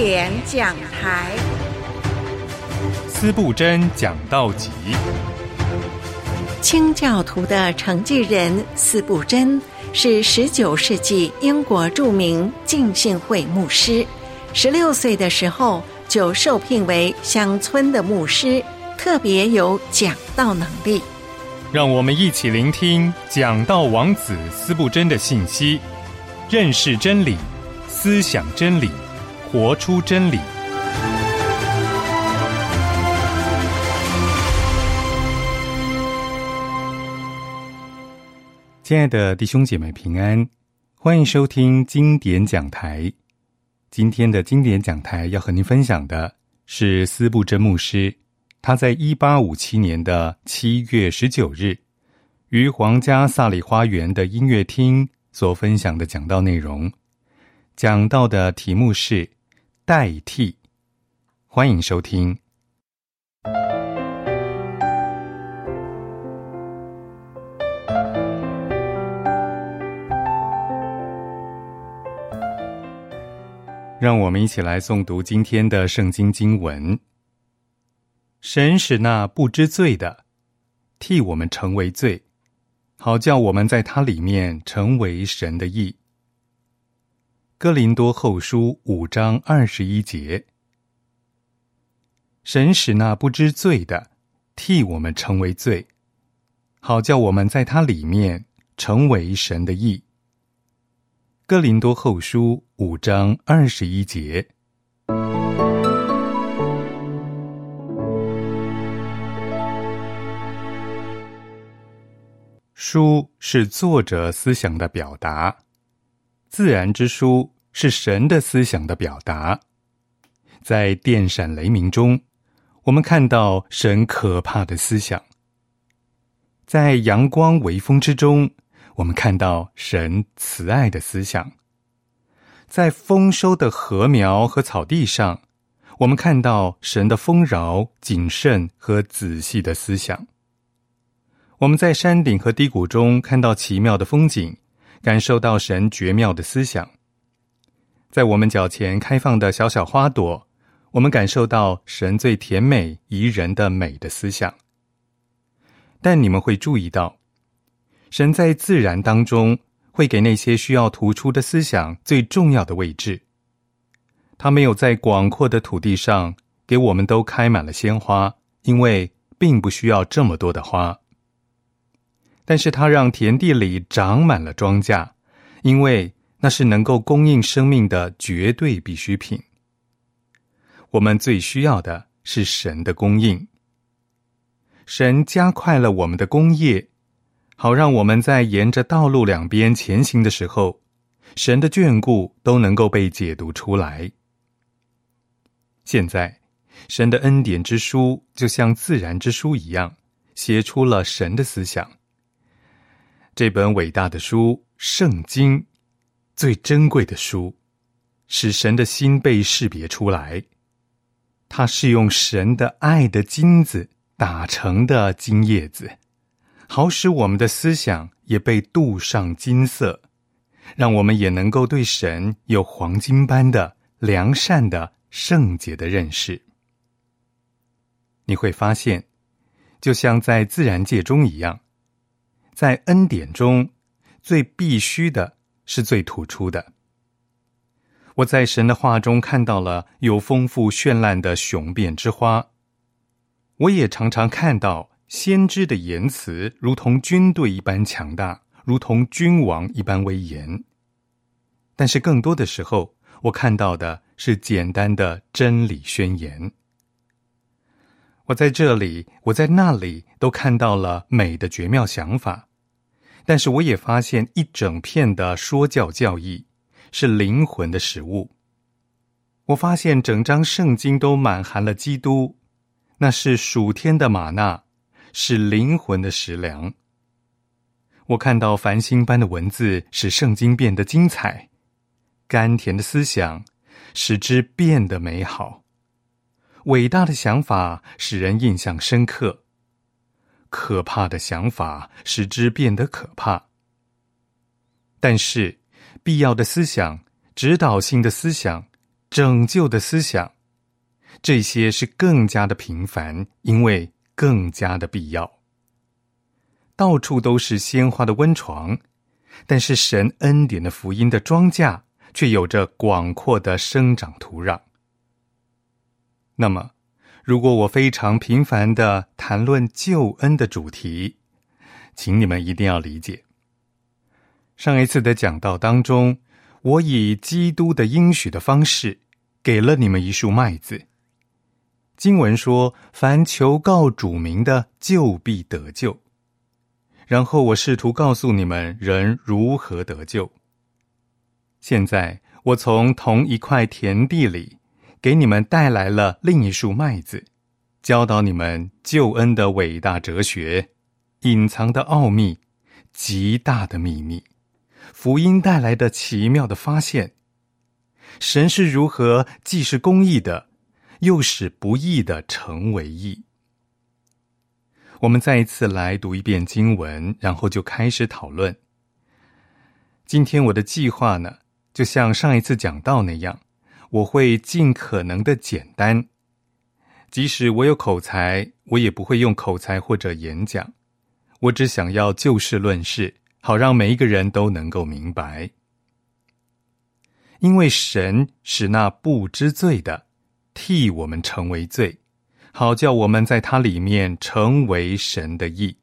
典讲台， 司布真讲道集。 清教徒的承继人司布真是19世纪英国著名浸信会牧师，16岁的时候就受聘为乡村的牧师，特别有讲道能力。 让我们一起聆听讲道王子司布真的信息，认识真理，思想真理，活出真理。亲爱的弟兄姐妹平安，欢迎收听经典讲台。今天的经典讲台要和您分享的是司布真牧师，他在1857年的7月19日于皇家萨里花园的音乐厅所分享的讲道内容。讲道的题目是代替，欢迎收听。让我们一起来诵读今天的圣经经文。神使那不知罪的替我们成为罪，好叫我们在他里面成为神的义。哥林多后书5章21节。神使那不知罪的替我们成为罪，好叫我们在他里面成为神的义。哥林多后书5章21节。书是作者思想的表达，自然之书是神的思想的表达。在电闪雷鸣中，我们看到神可怕的思想；在阳光微风之中，我们看到神慈爱的思想；在丰收的禾苗和草地上，我们看到神的丰饶、谨慎和仔细的思想。我们在山顶和低谷中看到奇妙的风景，感受到神绝妙的思想。在我们脚前开放的小小花朵，我们感受到神最甜美宜人的美的思想。但你们会注意到，神在自然当中会给那些需要突出的思想最重要的位置。他没有在广阔的土地上给我们都开满了鲜花，因为并不需要这么多的花。但是他让田地里长满了庄稼，因为那是能够供应生命的绝对必需品。我们最需要的是神的供应。神加快了我们的工业，好让我们在沿着道路两边前行的时候，神的眷顾都能够被解读出来。现在，神的恩典之书就像自然之书一样，写出了神的思想。这本伟大的书，圣经，最珍贵的书，使神的心被识别出来。它是用神的爱的金子打成的金叶子，好使我们的思想也被镀上金色，让我们也能够对神有黄金般的良善的圣洁的认识。你会发现，就像在自然界中一样，在恩典中，最必须的是最突出的。我在神的话中看到了有丰富绚烂的雄辩之花，我也常常看到先知的言辞如同军队一般强大，如同君王一般威严。但是更多的时候，我看到的是简单的真理宣言。我在这里，我在那里都看到了美的绝妙想法，但是我也发现一整片的说教教义是灵魂的食物。我发现整张圣经都满含了基督，那是属天的玛纳，是灵魂的食粮。我看到繁星般的文字使圣经变得精彩，甘甜的思想使之变得美好，伟大的想法使人印象深刻，可怕的想法使之变得可怕。但是必要的思想、指导性的思想拯救的思想，这些是更加的频繁，因为更加的必要。到处都是鲜花的温床，但是神恩典的福音的庄稼却有着广阔的生长土壤。那么，如果我非常频繁地谈论救恩的主题，请你们一定要理解。上一次的讲道当中，我以基督的应许的方式，给了你们一束麦子。经文说，凡求告主名的，就必得救。然后我试图告诉你们人如何得救。现在我从同一块田地里给你们带来了另一束麦子，教导你们救恩的伟大哲学，隐藏的奥秘，极大的秘密，福音带来的奇妙的发现，神是如何既是公义的，又使不义的成为义。我们再一次来读一遍经文，然后就开始讨论。今天我的计划呢，就像上一次讲到那样，我会尽可能的简单。即使我有口才，我也不会用口才或者演讲。我只想要就事论事，好让每一个人都能够明白。因为神使那不知罪的替我们成为罪，好叫我们在他里面成为神的义。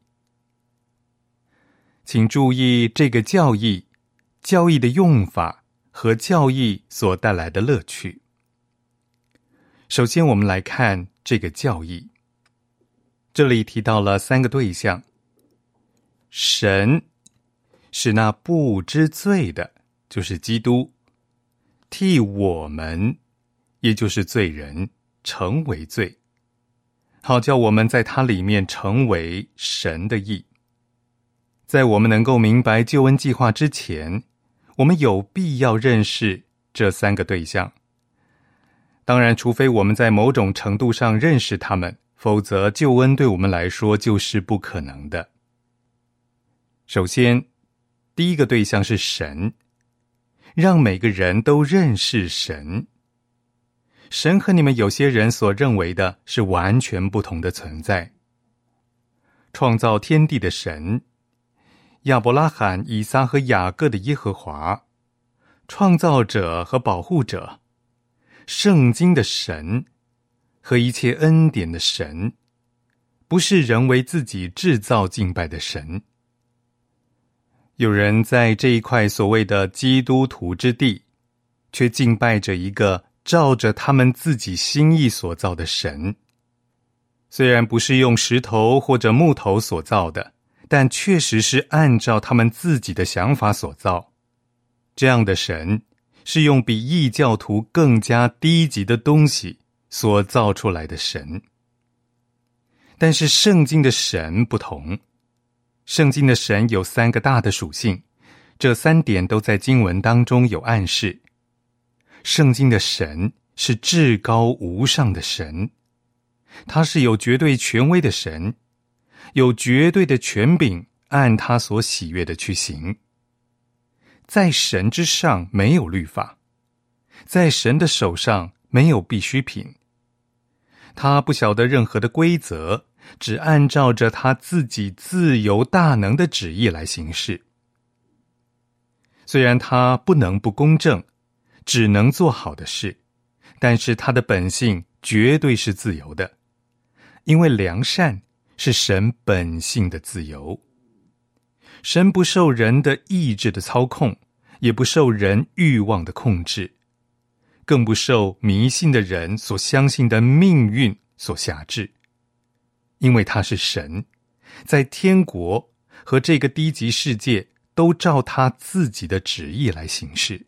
请注意这个教义的用法和教义所带来的乐趣。首先我们来看这个教义，这里提到了3个对象。神使那不知罪的，就是基督，替我们，也就是罪人，成为罪，好叫我们在他里面成为神的义。在我们能够明白救恩计划之前，我们有必要认识这3个对象。当然，除非我们在某种程度上认识他们，否则救恩对我们来说就是不可能的。首先，第一个对象是神，让每个人都认识神。神和你们有些人所认为的是完全不同的存在。创造天地的神，亚伯拉罕、以撒和雅各的耶和华，创造者和保护者，圣经的神和一切恩典的神，不是人为自己制造敬拜的神。有人在这一块所谓的基督徒之地，却敬拜着一个照着他们自己心意所造的神。虽然不是用石头或者木头所造的，但确实是按照他们自己的想法所造。这样的神是用比异教徒更加低级的东西所造出来的神。但是圣经的神不同，圣经的神有3个大的属性，这3点都在经文当中有暗示。圣经的神是至高无上的神，他是有绝对权威的神，有绝对的权柄，按他所喜悦的去行。在神之上没有律法，在神的手上没有必需品。他不晓得任何的规则，只按照着他自己自由大能的旨意来行事。虽然他不能不公正，只能做好的事，但是他的本性绝对是自由的，因为良善是神本性的自由。神不受人的意志的操控，也不受人欲望的控制，更不受迷信的人所相信的命运所辖制。因为他是神，在天国和这个低级世界都照他自己的旨意来行事。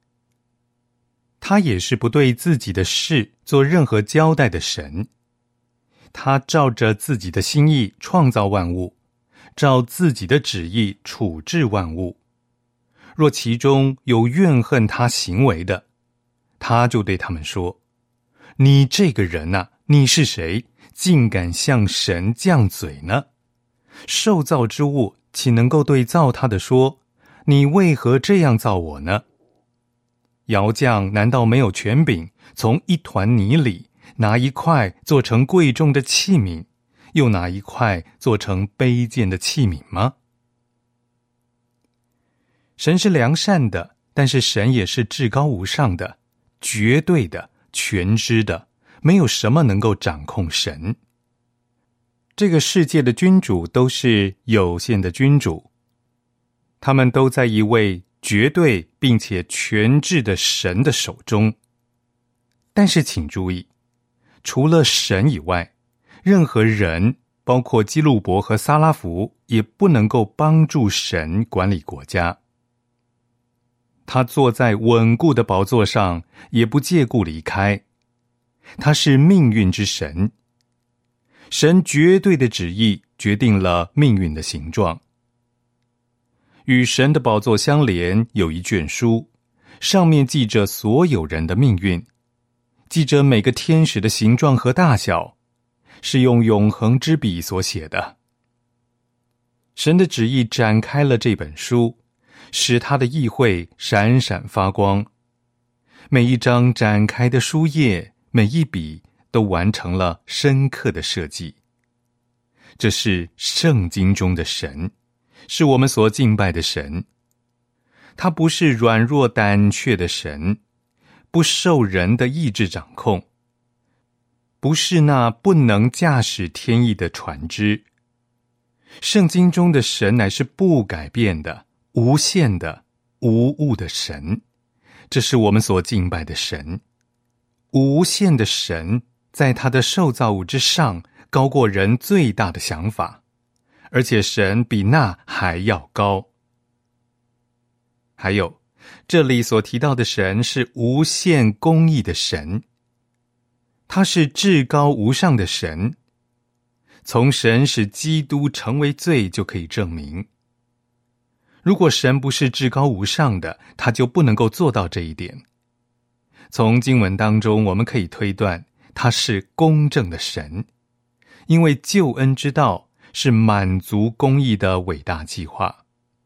他也是不对自己的事做任何交代的神，他照着自己的心意创造万物，照自己的旨意处置万物。若其中有怨恨他行为的，他就对他们说：你这个人啊，你是谁，竟敢向神犟嘴呢？受造之物岂能够对造他的说：你为何这样造我呢？ 窑匠难道没有权柄从一团泥里拿一块做成贵重的器皿，又拿一块做成卑贱的器皿吗？神是良善的，但是神也是至高无上的，绝对的，全知的，没有什么能够掌控神。这个世界的君主都是有限的君主，他们都在一位绝对并且全智的神的手中。但是请注意，除了神以外，任何人，包括基路伯和撒拉弗，也不能够帮助神管理国家。他坐在稳固的宝座上，也不借故离开。他是命运之神，神绝对的旨意决定了命运的形状。与神的宝座相连有一卷书，上面记着所有人的命运，记着每个天使的形状和大小，是用永恒之笔所写的。神的旨意展开了这本书，使他的议会闪闪发光。每一张展开的书页，每一笔都完成了深刻的设计。这是圣经中的神，是我们所敬拜的神。他不是软弱胆怯的神，不受人的意志掌控，不是那不能驾驶天意的船只。圣经中的神乃是不改变的、无限的、无物的神，这是我们所敬拜的神。无限的神在他的受造物之上，高过人最大的想法，而且神比那还要高。还有，这里所提到的神是无限公义的神，他是至高无上的神。从神使基督成为罪就可以证明，如果神不是至高无上的，他就不能够做到这一点。从经文当中我们可以推断，他是公正的神，因为救恩之道是满足公义的伟大计划。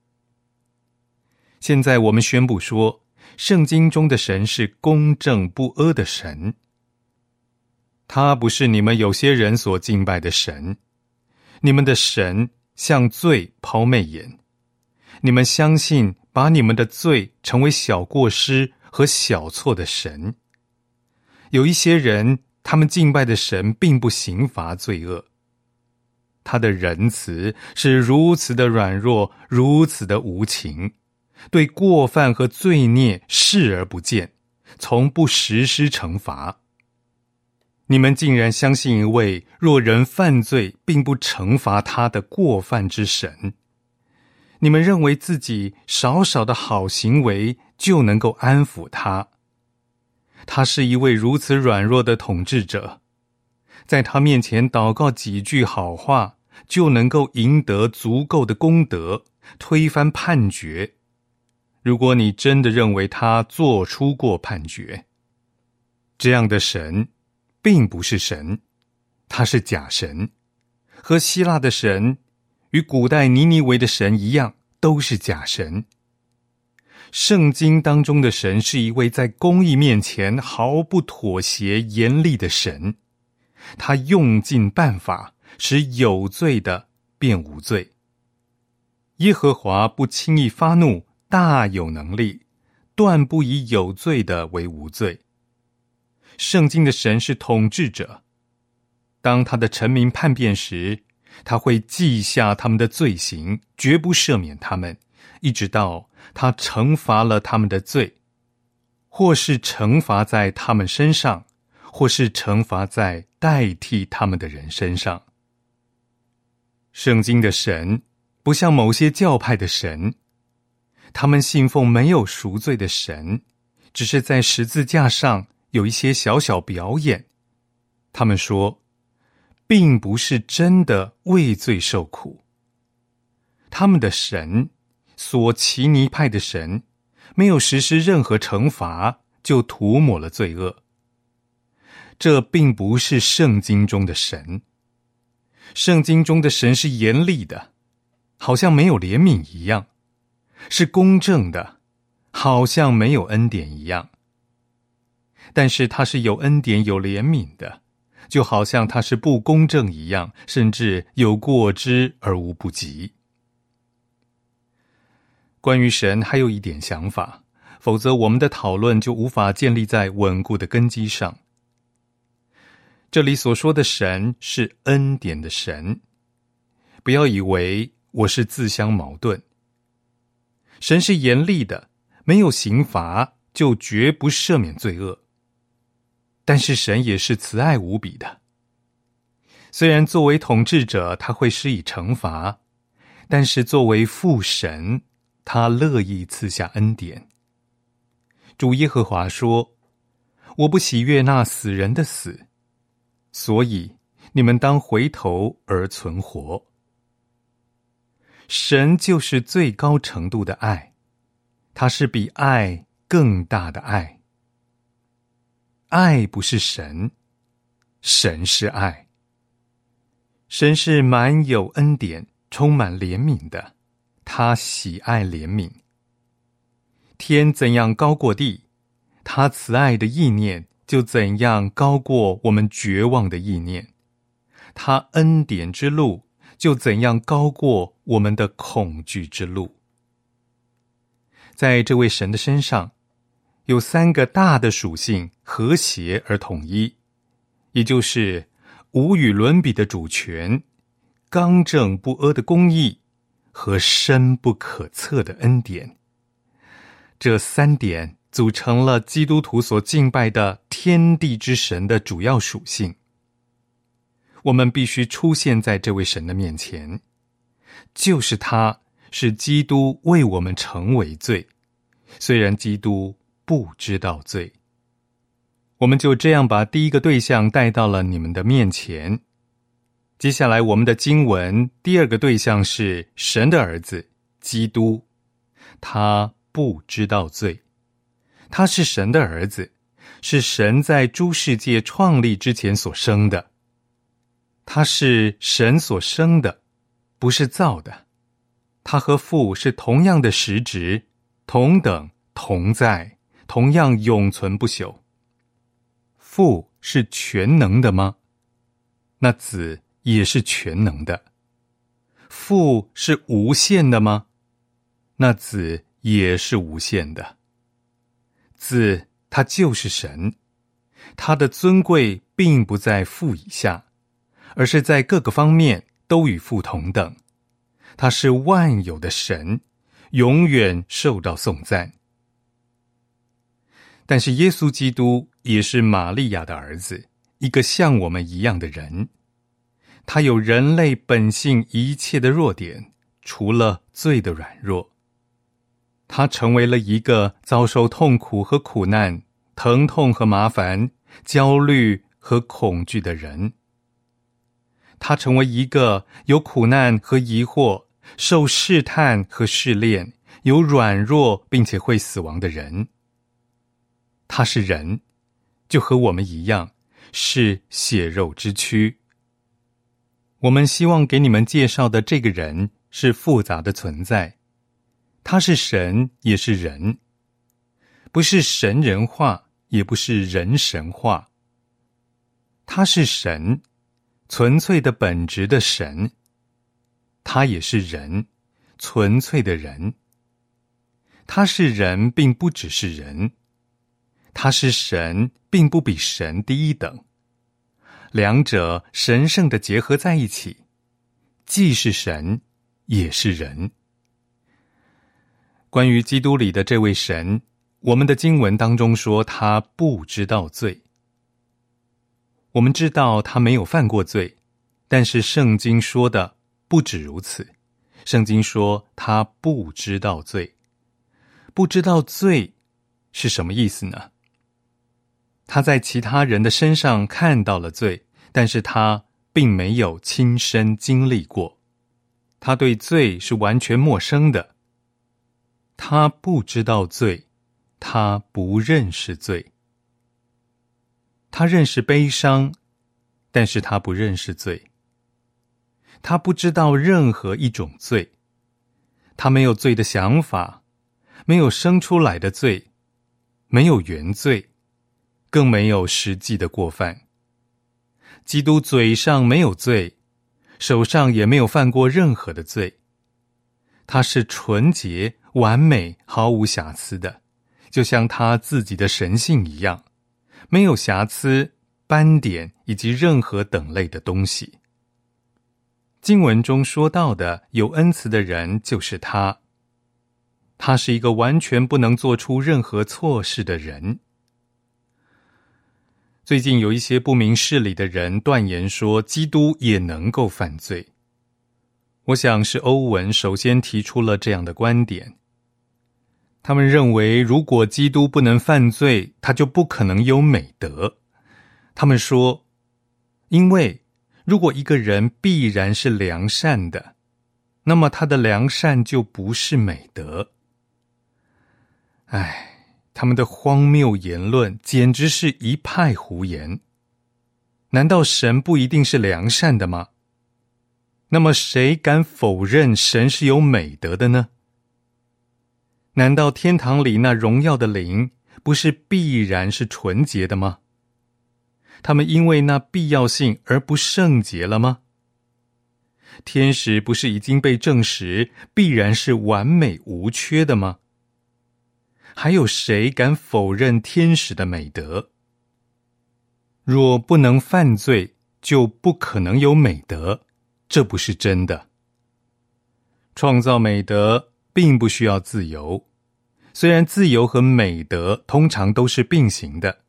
现在我们宣布说，圣经中的神是公正不阿的神，他不是你们有些人所敬拜的神。你们的神向罪抛媚眼，你们相信把你们的罪成为小过失和小错的神。有一些人，他们敬拜的神并不刑罚罪恶，他的仁慈是如此的软弱，如此的无情，对过犯和罪孽视而不见，从不实施惩罚。你们竟然相信一位若人犯罪并不惩罚他的过犯之神，你们认为自己少少的好行为就能够安抚他。他是一位如此软弱的统治者，在他面前祷告几句好话，就能够赢得足够的功德，推翻判决。如果你真的认为他做出过判决，这样的神并不是神，他是假神，和希腊的神与古代尼尼微的神一样，都是假神。圣经当中的神是一位在公义面前毫不妥协严厉的神，他用尽办法使有罪的变无罪。耶和华不轻易发怒，大有能力，断不以有罪的为无罪。圣经的神是统治者，当他的臣民叛变时，他会记下他们的罪行，绝不赦免他们，一直到他惩罚了他们的罪，或是惩罚在他们身上，或是惩罚在代替他们的人身上。圣经的神不像某些教派的神，他们信奉没有赎罪的神，只是在十字架上有一些小小表演。他们说，并不是真的为罪受苦。他们的神，索奇尼派的神，没有实施任何惩罚，就涂抹了罪恶。这并不是圣经中的神。圣经中的神是严厉的，好像没有怜悯一样，是公正的，好像没有恩典一样。 但是他是有恩典有怜悯的，就好像他是不公正一样，甚至有过之而无不及。关于神还有一点想法，否则我们的讨论就无法建立在稳固的根基上。这里所说的神是恩典的神，不要以为我是自相矛盾。神是严厉的，没有刑罚就绝不赦免罪恶。但是神也是慈爱无比的。虽然作为统治者他会施以惩罚，但是作为父神，他乐意赐下恩典。主耶和华说，我不喜悦那死人的死，所以你们当回头而存活。神就是最高程度的爱，他是比爱更大的爱。爱不是神，神是爱。神是满有恩典、充满怜悯的，他喜爱怜悯。天怎样高过地，他慈爱的意念就怎样高过我们绝望的意念。他恩典之路就怎样高过我们的恐惧之路。在这位神的身上，有3个大的属性和谐而统一，也就是无与伦比的主权、刚正不阿的公义和深不可测的恩典。这3点组成了基督徒所敬拜的天地之神的主要属性。我们必须出现在这位神的面前，就是他使基督为我们成为罪，虽然基督不知道罪。我们就这样把第一个对象带到了你们的面前。接下来我们的经文第2个对象是神的儿子基督，他不知道罪。他是神的儿子，是神在诸世界创立之前所生的。他是神所生的，不是造的。他和父是同样的实质，同等同在，同样永存不朽。父是全能的吗？那子也是全能的。父是无限的吗？那子也是无限的。子他就是神，他的尊贵并不在父以下，而是在各个方面都与父同等。他是万有的神，永远受到颂赞。但是耶稣基督也是玛利亚的儿子，一个像我们一样的人。他有人类本性一切的弱点，除了罪的软弱。他成为了一个遭受痛苦和苦难、疼痛和麻烦、焦虑和恐惧的人。他成为一个有苦难和疑惑、受试探和试炼、有软弱并且会死亡的人。他是人，就和我们一样，是血肉之躯。我们希望给你们介绍的这个人是复杂的存在，他是神也是人，不是神人化，也不是人神化。他是神，纯粹的本质的神，他也是人，纯粹的人。他是人并不只是人，他是神并不比神低一等，两者神圣的结合在一起，既是神也是人。关于基督里的这位神，我们的经文当中说他不知道罪。我们知道他没有犯过罪，但是圣经说的不止如此。圣经说他不知道罪。不知道罪是什么意思呢？他在其他人的身上看到了罪，但是他并没有亲身经历过。他对罪是完全陌生的。他不知道罪，他不认识罪。他认识悲伤，但是他不认识罪。他不知道任何一种罪。他没有罪的想法，没有生出来的罪，没有原罪， 更没有实际的过犯。基督嘴上没有罪，手上也没有犯过任何的罪。他是纯洁、完美、毫无瑕疵的，就像他自己的神性一样，没有瑕疵、斑点以及任何等类的东西。经文中说到的有恩慈的人就是他，他是一个完全不能做出任何错事的人。最近有一些不明事理的人断言说基督也能够犯罪。我想是欧文首先提出了这样的观点。他们认为如果基督不能犯罪，他就不可能有美德。他们说，因为如果一个人必然是良善的，那么他的良善就不是美德。他们的荒谬言论简直是一派胡言。难道神不一定是良善的吗？那么谁敢否认神是有美德的呢？难道天堂里那荣耀的灵不是必然是纯洁的吗？他们因为那必要性而不圣洁了吗？天使不是已经被证实必然是完美无缺的吗？还有谁敢否认天使的美德？若不能犯罪，就不可能有美德，这不是真的。创造美德并不需要自由，虽然自由和美德通常都是并行的。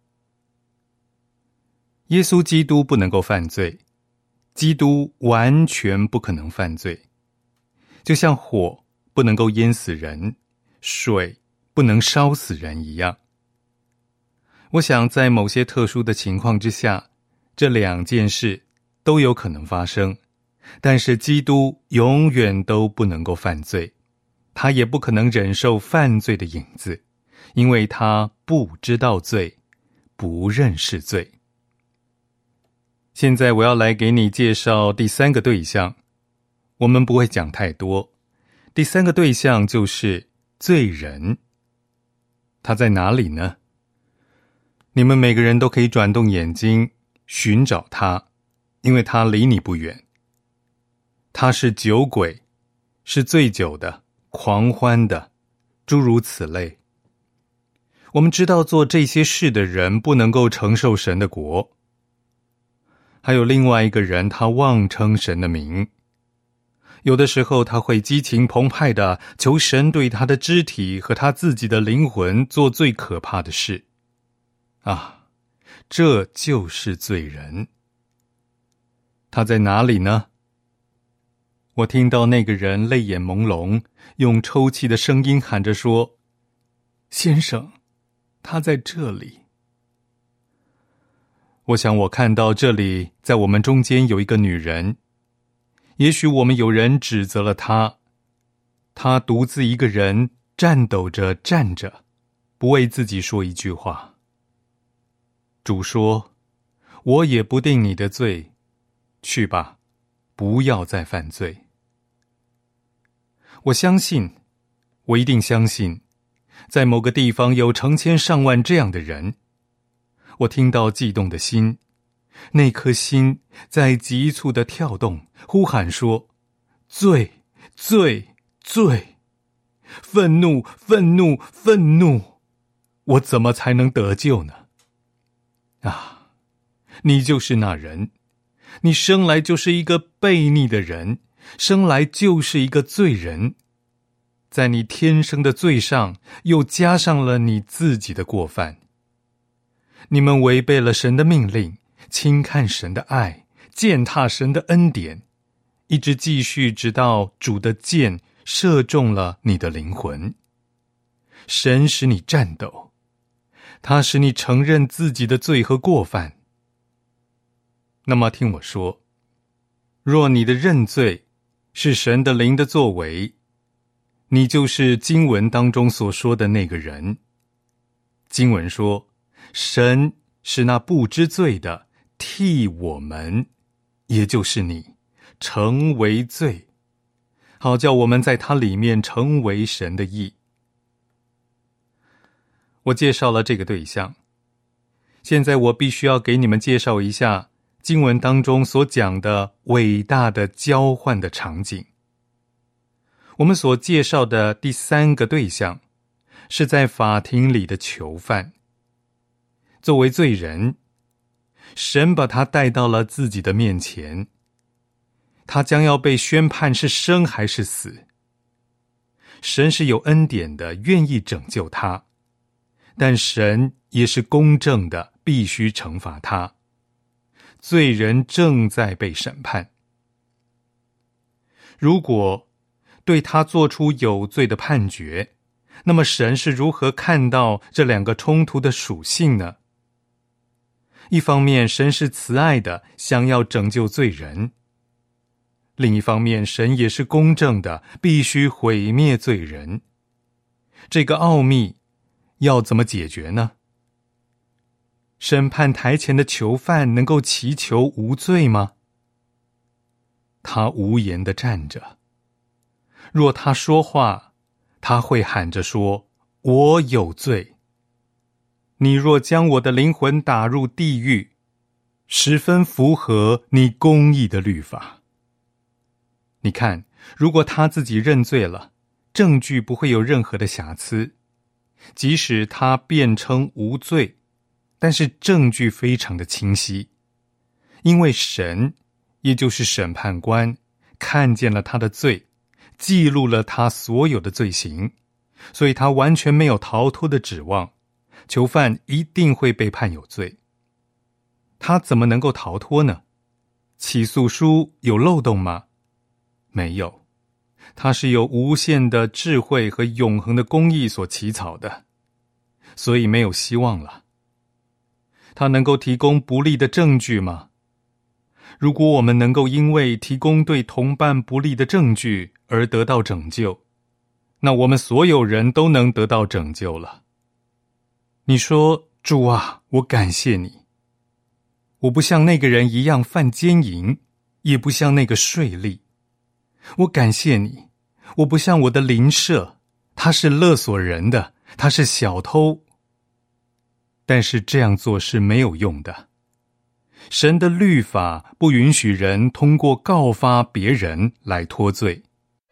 耶稣基督不能够犯罪，基督完全不可能犯罪。就像火不能够淹死人，水不能烧死人一样。我想在某些特殊的情况之下，这两件事都有可能发生，但是基督永远都不能够犯罪，他也不可能忍受犯罪的影子，因为他不知道罪，不认识罪。现在我要来给你介绍第三个对象，我们不会讲太多。第三个对象就是罪人。他在哪里呢？你们每个人都可以转动眼睛寻找他，因为他离你不远。他是酒鬼，是醉酒的、狂欢的，诸如此类。我们知道做这些事的人不能够承受神的国。还有另外一个人，他妄称神的名。有的时候他会激情澎湃地求神对他的肢体和他自己的灵魂做最可怕的事。这就是罪人。他在哪里呢？我听到那个人泪眼朦胧，用抽泣的声音喊着说：先生，他在这里。我想我看到这里在我们中间有一个女人，也许我们有人指责了她，她独自一个人颤抖着站着，不为自己说一句话。主说：我也不定你的罪，去吧，不要再犯罪。我相信，我一定相信，在某个地方有成千上万这样的人。我听到悸动的心，那颗心在急促地跳动，呼喊说：罪，罪，罪！愤怒，愤怒，愤怒！我怎么才能得救呢？你就是那人，你生来就是一个悖逆的人，生来就是一个罪人，在你天生的罪上又加上了你自己的过犯。你们违背了神的命令，轻看神的爱，践踏神的恩典，一直继续直到主的箭射中了你的灵魂。神使你颤抖，他使你承认自己的罪和过犯。那么听我说，若你的认罪是神的灵的作为，你就是经文当中所说的那个人。经文说，神是那不知罪的替我们，也就是你，成为罪，好叫我们在他里面成为神的义。我介绍了这个对象， 现在我必须要给你们介绍一下经文当中所讲的伟大的交换的场景。我们所介绍的第3个对象是在法庭里的囚犯。作为罪人，神把他带到了自己的面前，他将要被宣判是生还是死。神是有恩典的，愿意拯救他，但神也是公正的，必须惩罚他。罪人正在被审判。如果对他做出有罪的判决，那么神是如何看到这2个冲突的属性呢？一方面，神是慈爱的，想要拯救罪人；另一方面，神也是公正的，必须毁灭罪人。这个奥秘要怎么解决呢？审判台前的囚犯能够祈求无罪吗？他无言地站着。若他说话，他会喊着说：“我有罪。”你若将我的灵魂打入地狱，十分符合你公义的律法。你看，如果他自己认罪了，证据不会有任何的瑕疵。即使他辩称无罪，但是证据非常的清晰，因为神，也就是审判官，看见了他的罪，记录了他所有的罪行，所以他完全没有逃脱的指望，囚犯一定会被判有罪。他怎么能够逃脱呢？起诉书有漏洞吗？没有，他是有无限的智慧和永恒的公义所起草的，所以没有希望了。他能够提供不利的证据吗？如果我们能够因为提供对同伴不利的证据而得到拯救，那我们所有人都能得到拯救了。你说，主啊，我感谢你。我不像那个人一样犯奸淫，也不像那个税吏。我感谢你，我不像我的邻舍，他是勒索人的，他是小偷。但是这样做是没有用的。神的律法不允许人通过告发别人来脱罪。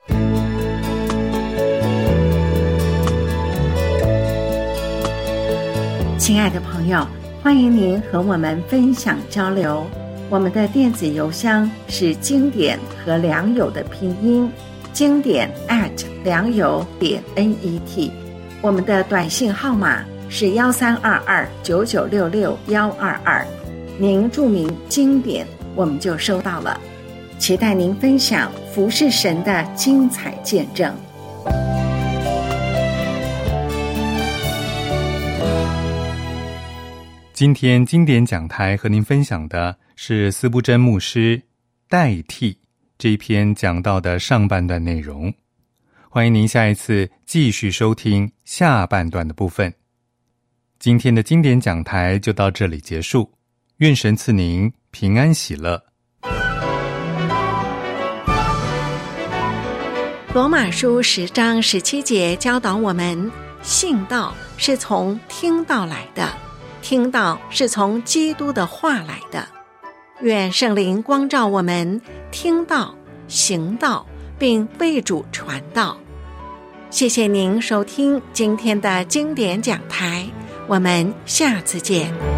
亲爱的朋友，欢迎您和我们分享交流。我们的电子邮箱是经典和良友的拼音，经典@良友.net。我们的短信号码是132299662122。您注明经典，我们就收到了。期待您分享服侍神的精彩见证。 今天经典讲台和您分享的是司布真牧师代替这一篇讲到的上半段内容。欢迎您下一次继续收听下半段的部分。今天的经典讲台就到这里结束，愿神赐您平安喜乐。 罗马书10章17节教导我们，信道是从听道来的，听道是从基督的话来的。愿圣灵光照我们，听道、行道，并为主传道。谢谢您收听今天的经典讲台，我们下次见。